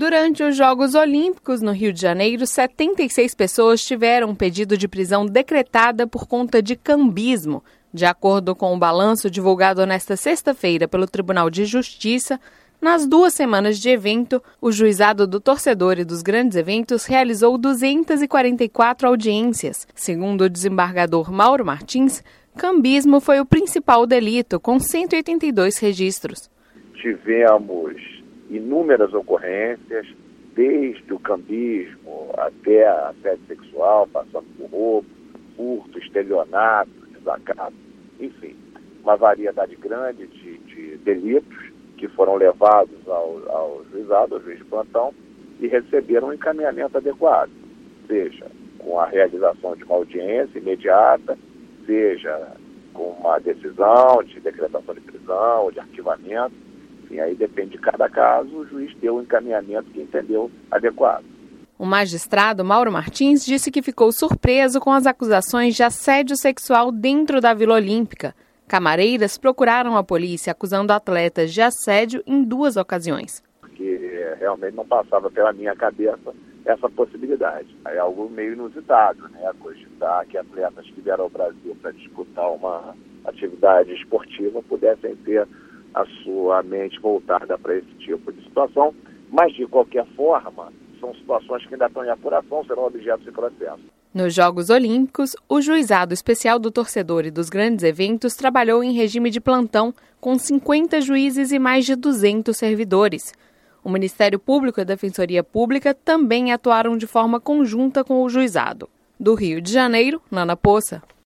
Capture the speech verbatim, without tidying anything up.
Durante os Jogos Olímpicos no Rio de Janeiro, setenta e seis pessoas tiveram um pedido de prisão decretada por conta de cambismo. De acordo com o balanço divulgado nesta sexta-feira pelo Tribunal de Justiça, nas duas semanas de evento, o Juizado do Torcedor e dos Grandes Eventos realizou duzentas e quarenta e quatro audiências. Segundo o desembargador Mauro Martins, cambismo foi o principal delito, com cento e oitenta e dois registros. Tivemos inúmeras ocorrências, desde o cambismo até a assédio sexual, passando por roubo, furto, estelionato, desacato, enfim, uma variedade grande de, de delitos que foram levados ao, ao juizado, ao juiz de plantão, e receberam um encaminhamento adequado, seja com a realização de uma audiência imediata, seja com uma decisão de decretação de prisão, de arquivamento. Enfim, aí depende de cada caso, o juiz deu o encaminhamento que entendeu adequado. O magistrado Mauro Martins disse que ficou surpreso com as acusações de assédio sexual dentro da Vila Olímpica. Camareiras procuraram a polícia acusando atletas de assédio em duas ocasiões. Porque realmente não passava pela minha cabeça essa possibilidade. É algo meio inusitado, né? Cogitar que atletas que vieram ao Brasil para disputar uma atividade esportiva pudessem ter a sua mente voltada para esse tipo de situação, mas de qualquer forma, são situações que ainda estão em apuração, serão objeto de processo. Nos Jogos Olímpicos, o Juizado Especial do Torcedor e dos Grandes Eventos trabalhou em regime de plantão, com cinquenta juízes e mais de duzentos servidores. O Ministério Público e a Defensoria Pública também atuaram de forma conjunta com o Juizado. Do Rio de Janeiro, Nana Poça.